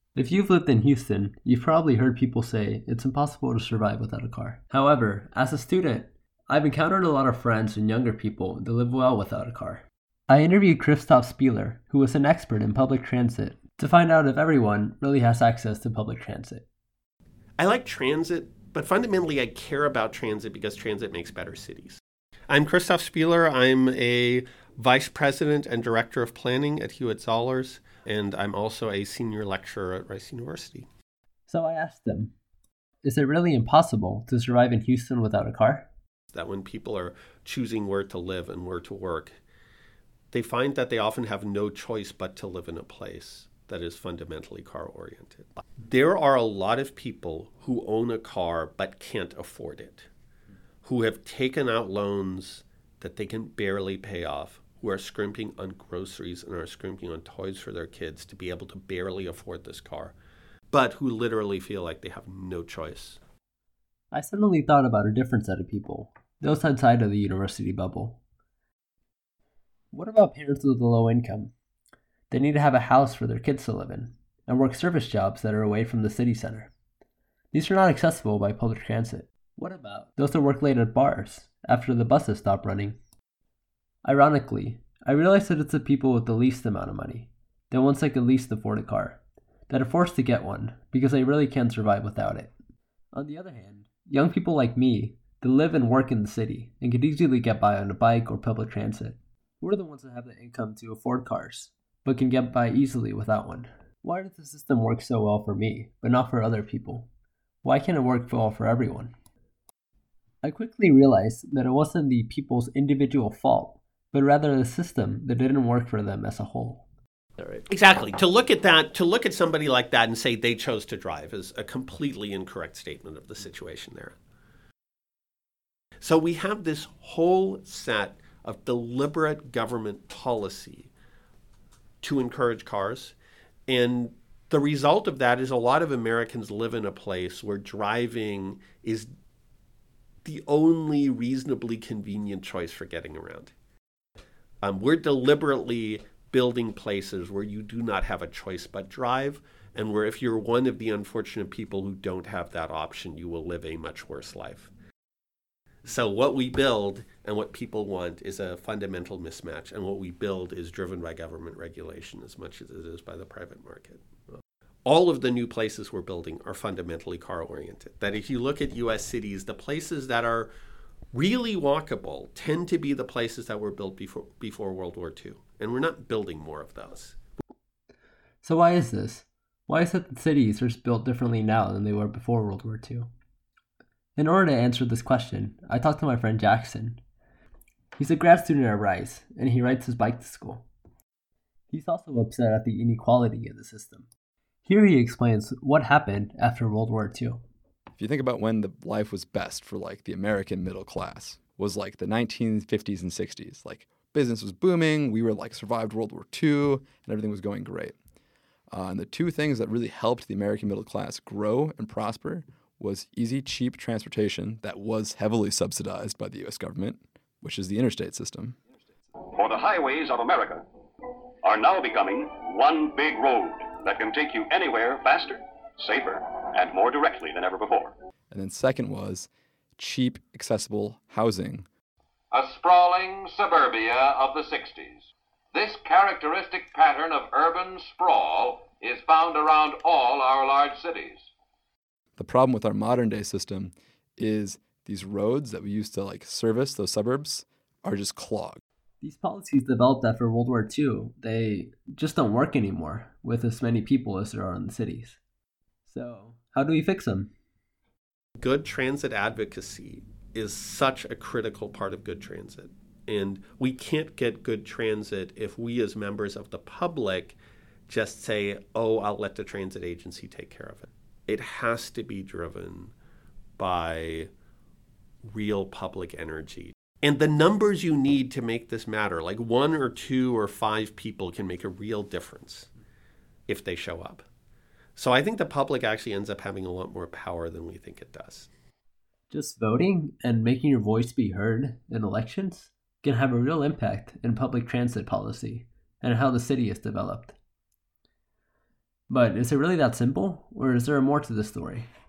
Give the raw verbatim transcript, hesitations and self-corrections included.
If you've lived in Houston, you've probably heard people say it's impossible to survive without a car. However, as a student, I've encountered a lot of friends and younger people that live well without a car. I interviewed Christoph Spieler, who was an expert in public transit, to find out if everyone really has access to public transit. I like transit, but fundamentally I care about transit because transit makes better cities. I'm Christoph Spieler. I'm a vice president and director of planning at Hewitt-Zollars, and I'm also a senior lecturer at Rice University. So I asked them, is it really impossible to survive in Houston without a car? That when people are choosing where to live and where to work, they find that they often have no choice but to live in a place that is fundamentally car-oriented. There are a lot of people who own a car but can't afford it, who have taken out loans that they can barely pay off, who are scrimping on groceries and are scrimping on toys for their kids to be able to barely afford this car, but who literally feel like they have no choice. I suddenly thought about a different set of people, those outside of the university bubble. What about parents with a low income? They need to have a house for their kids to live in, and work service jobs that are away from the city center. These are not accessible by public transit. What about those that work late at bars, after the buses stop running? Ironically, I realize that it's the people with the least amount of money, the ones that can least afford a car, that are forced to get one because they really can't survive without it. On the other hand, young people like me that live and work in the city and could easily get by on a bike or public transit, we're the ones that have the income to afford cars, but can get by easily without one. Why does the system work so well for me, but not for other people? Why can't it work well for everyone? I quickly realized that it wasn't the people's individual fault, but rather the system that didn't work for them as a whole. All right. Exactly. To look at that, to look at somebody like that and say they chose to drive is a completely incorrect statement of the situation there. So we have this whole set of deliberate government policy to encourage cars, and the result of that is a lot of Americans live in a place where driving is the only reasonably convenient choice for getting around. Um, we're deliberately building places where you do not have a choice but drive, and where if you're one of the unfortunate people who don't have that option, you will live a much worse life. So what we build and what people want is a fundamental mismatch, and what we build is driven by government regulation as much as it is by the private market. All of the new places we're building are fundamentally car-oriented. That if you look at U S cities, the places that are really walkable tend to be the places that were built before before World War Two. And we're not building more of those. So why is this? Why is it that cities are built differently now than they were before World War Two? In order to answer this question, I talked to my friend Jackson. He's a grad student at Rice, and he rides his bike to school. He's also upset at the inequality of the system. Here he explains what happened after World War Two. If you think about when the life was best for like the American middle class, was like the nineteen fifties and sixties. Like business was booming, we were like survived World War Two, and everything was going great. Uh, and the two things that really helped the American middle class grow and prosper was easy, cheap transportation that was heavily subsidized by the U S government, which is the interstate system. For the highways of America are now becoming one big road that can take you anywhere faster, safer, and more directly than ever before. And then second was cheap, accessible housing. A sprawling suburbia of the sixties. This characteristic pattern of urban sprawl is found around all our large cities. The problem with our modern day system is these roads that we used to like service those suburbs are just clogged. These policies developed after World War Two, they just don't work anymore with as many people as there are in the cities. So how do we fix them? Good transit advocacy is such a critical part of good transit. And we can't get good transit if we as members of the public just say, oh, I'll let the transit agency take care of it. It has to be driven by real public energy. And the numbers you need to make this matter, like one or two or five people can make a real difference if they show up. So I think the public actually ends up having a lot more power than we think it does. Just voting and making your voice be heard in elections can have a real impact in public transit policy and how the city is developed. But is it really that simple, or is there more to the story?